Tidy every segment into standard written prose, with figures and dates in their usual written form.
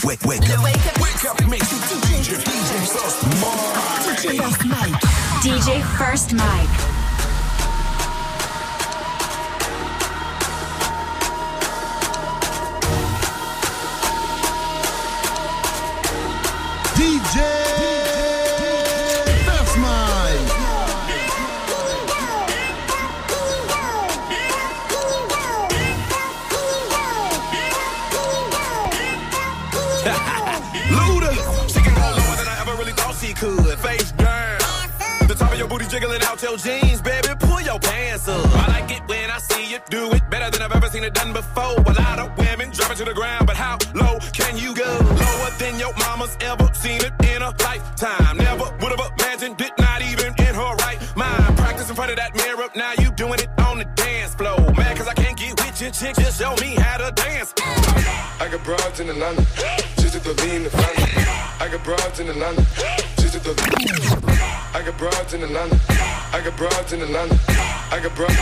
up, make you DJ First Mike. DJ First Mike. Jiggling out your jeans, baby, pull your pants up. I like it when I see you do it better than I've ever seen it done before. A lot of women drop it to the ground, but how low can you go? Lower than your mama's ever seen it in a lifetime. Never would have imagined it, not even in her right mind. Practice in front of that mirror, now you doing it on the dance floor. Mad cause I can't get with your chick, just show me how to dance. I got broads in Atlanta, just to the lean the family. I got broads in Atlanta, just to the I got broads in Atlanta. I got broads in Atlanta. I got broads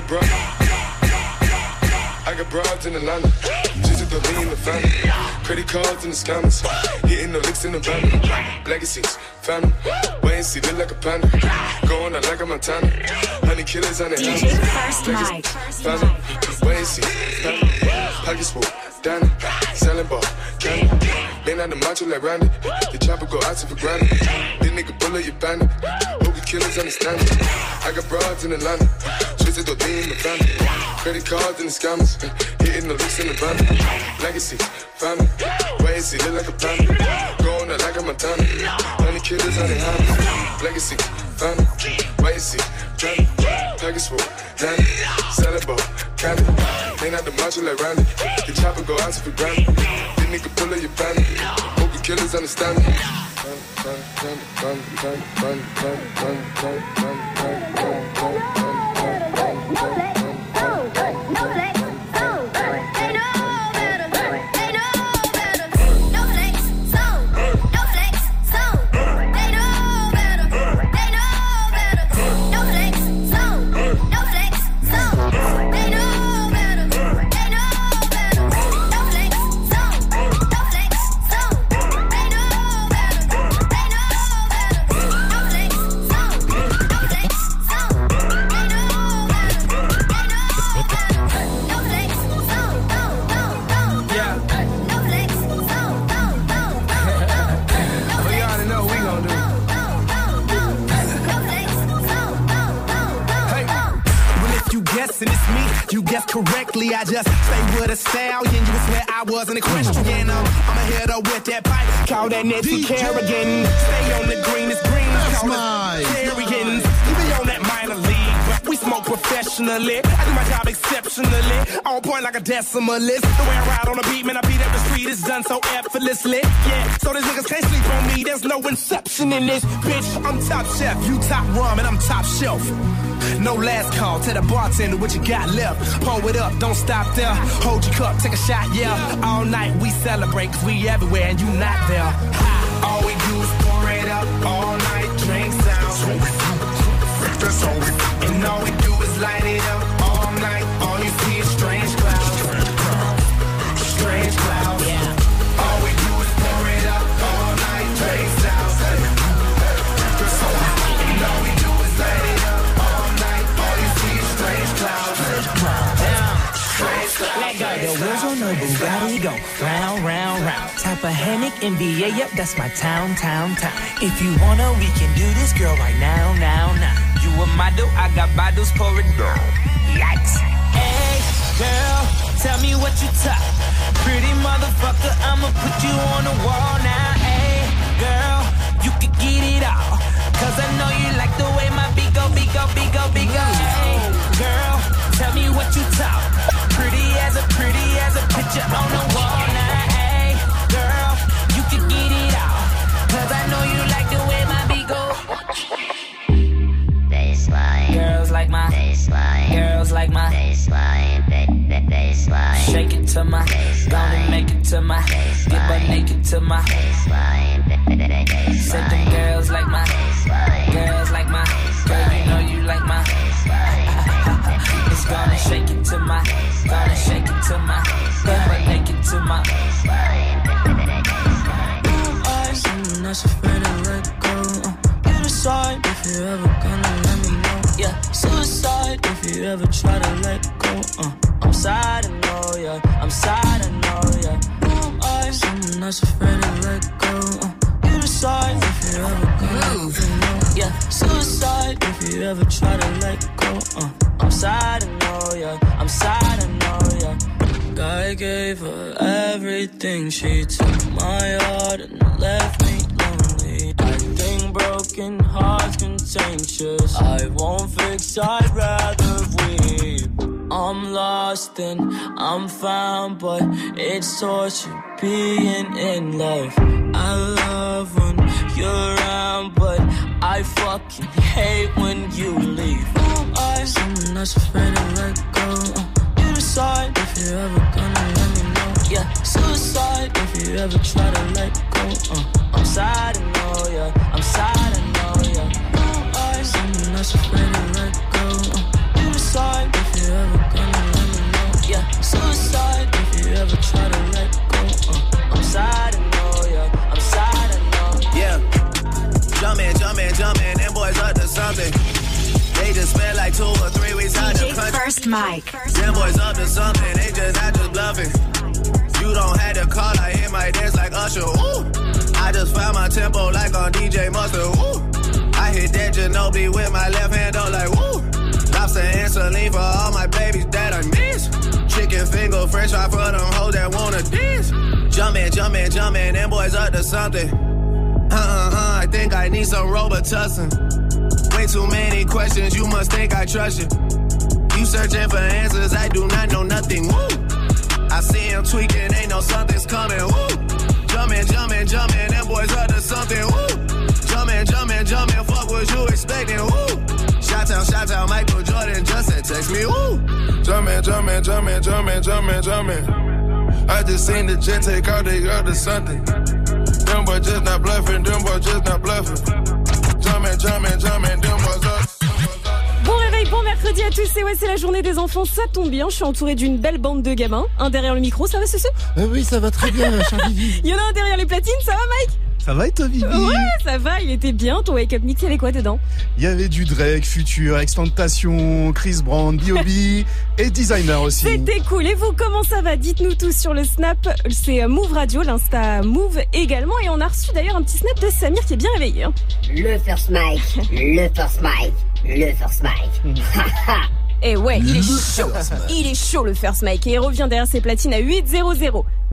in Atlanta. Just to the lean the family. Credit cards and the scammers. Hitting the licks in the van. Legacies, family. Wait and see, look like a panda. Going out like a Montana. Honey killers on the hands. DJ First Mike. Family. Wait and see, family. Pockets full, Danny. Selling ball, candy. Been out the macho like Randy. The chopper go out for granted. This nigga bullet, you bandit. Hope you killers understand it. I got broads in Atlanta. Twisted the lean in the family. Credit cards and the scammers. Hitting the looks in the van. Legacy, family. Wait and see, look like a panda. Going out like a Montana. Honey killers on the hands. Legacy, family. Wait and see, family. Package full, Danny. Selling ball, candy. Ain't out the macho like Randy. The chopper go out for granted. This nigga pull up your bandit. Hope you killers understand it. Correctly, I just stay with a stallion. You would swear I wasn't a Christian. I'm a hitter with that pipe. Call that Nancy Kerrigan. Stay on the greenest green. Call us Kerrigans. Even on that minor league, but we smoke professionally. I do my job exceptionally. On point like a decimalist. The way I ride on the beat, man, I beat every street. It's done so effortlessly. Yeah, so these niggas can't sleep on me. There's no inception in this bitch. I'm top chef, you top rum, and I'm top shelf. No last call, tell the bartender what you got left. Pour it up, don't stop there. Hold your cup, take a shot, yeah. All night we celebrate, cause we everywhere and you not there. Ha. All we do is pour it up, all night, drinks out. That's all we do. And all we do is light it up, all night. All you see is strange clouds. Strange clouds, yeah. All we do is pour it up, all night, drinks out. That's all we do. And all we do is light it up. Let go. The wheels on the Bugatti go round, round, round. Tappahannock, NBA, yep, that's my town. If you wanna, we can do this, girl, right now. You a model, I got bottles, pour it down. Yikes. Hey, girl, tell me what you top. Pretty motherfucker, I'ma put you on the wall now. Hey, girl, you can get it all. Cause I know you like the way my beat go. Hey, girl, tell me what you talk. Pretty as a picture on the wall now. Hey, girl, you can get it all. Cause I know you like the way my beat go. Baseline. Girls like my baseline. Girls like my baseline. Baseline. Shake it to my baseline. Make it to my baseline. Get butt naked to my baseline. Said them girls like my baseline. Girls like my girl, you know you like my it's gonna shake it to my gonna shake it to my get butt naked to my that's afraid to let go. You decide if you're ever gonna let me know. Yeah, suicide if you ever try to let go. I'm sad, I know, yeah. I'm sad, I know, yeah. Who am I? Someone that's afraid to let go. You decide if you're ever gonna let me know. Yeah, suicide if you ever try to let go. I'm sad, I know, yeah. I'm sad, I know, yeah. I gave her everything. She took my heart and left me lonely. I think broken hearts contagious. I won't fix, I'd rather weep. I'm lost and I'm found, but it's torture being in love. I love when you're around, but I fucking hate when you leave. I'm someone that's afraid to let go. You decide if you're ever gonna let me know. Yeah, suicide if you ever try to let go. I'm sad, I know, yeah. I'm sad, I know, yeah. I'm someone that's afraid to let go. You decide if you're ever gonna let me know. Yeah, suicide if you ever try to let go. I'm sad, I know, yeah. I'm sad, I know. Yeah, jumpin', them boys up to something. They just spent like 2 or 3 weeks out the country. First mic. Them boys up to something, they just not just bluffing. You don't have to call, I hit my dance like Usher, ooh. I just found my tempo like on DJ Mustard, ooh. I hit that Ginobili with my left hand, though, like, woo. Lobster and saline for all my babies that I miss. Chicken finger, french fry for them hoes that wanna dance. Jumpin', them boys up to something. I think I need some Robitussin. Way too many questions, you must think I trust you. You searching for answers, I do not know nothing, woo. I see him tweaking, ain't no something's coming, woo. Jumpin', them boys up to something, woo. Jumpin', fuck what you expecting, woo. Shout out, Michael Jordan just said text me, woo. Jumpin'. I just seen the jet take out, they got to something. Them boys just not bluffing, Jumpin', them boys up. Bon réveil, bon mercredi à tous, c'est la journée des enfants, ça tombe bien, je suis entourée d'une belle bande de gamins. Un derrière le micro, ça va Susu? Oui, ça va très bien, cher Vivi. Il y en a un derrière les platines, ça va Mike? Ça va et toi, Vivi? Ouais, ça va, il était bien, ton wake-up mix, il y avait quoi dedans? Il y avait du Drake, Future, Extentation, Chris Brown, B.O.B. et Designer aussi. C'était cool, et vous, comment ça va? Dites-nous tous sur le Snap, c'est Move Radio, l'Insta Move également, et on a reçu d'ailleurs un petit snap de Samir qui est bien réveillé. Hein. Le first mic. Et ouais, il est chaud le first mic, et il revient derrière ses platines à 8-0-0.